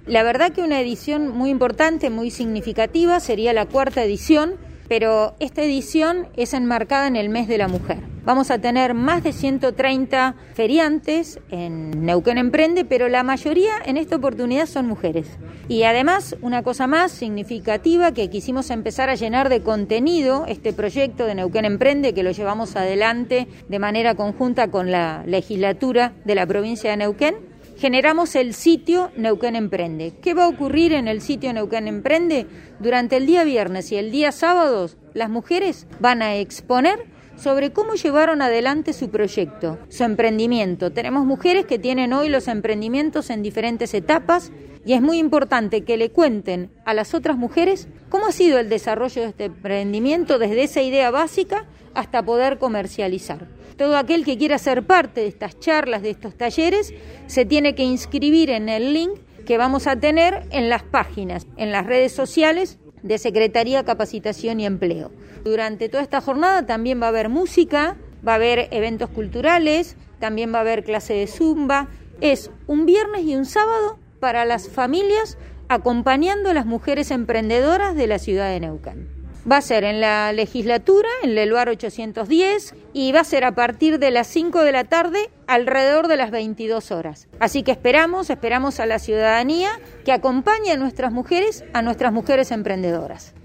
La verdad que una edición muy importante, muy significativa, sería la 4ª edición, pero esta edición es enmarcada en el mes de la mujer. Vamos a tener más de 130 feriantes en Neuquén Emprende, pero la mayoría en esta oportunidad son mujeres. Y además, una cosa más significativa, que quisimos empezar a llenar de contenido este proyecto de Neuquén Emprende, que lo llevamos adelante de manera conjunta con la legislatura de la provincia de Neuquén. Generamos el sitio Neuquén Emprende. ¿Qué va a ocurrir en el sitio Neuquén Emprende? Durante el día viernes y el día sábado, las mujeres van a exponer sobre cómo llevaron adelante su proyecto, su emprendimiento. Tenemos mujeres que tienen hoy los emprendimientos en diferentes etapas y es muy importante que le cuenten a las otras mujeres cómo ha sido el desarrollo de este emprendimiento desde esa idea básica hasta poder comercializar. Todo aquel que quiera ser parte de estas charlas, de estos talleres, se tiene que inscribir en el link que vamos a tener en las páginas, en las redes sociales de Secretaría de Capacitación y Empleo. Durante toda esta jornada también va a haber música, va a haber eventos culturales, también va a haber clase de zumba. Es un viernes y un sábado para las familias acompañando a las mujeres emprendedoras de la ciudad de Neuquén. Va a ser en la legislatura, en Leluar 810, y va a ser a partir de las 5 de la tarde, alrededor de las 22 horas. Así que esperamos a la ciudadanía que acompañe a nuestras mujeres emprendedoras.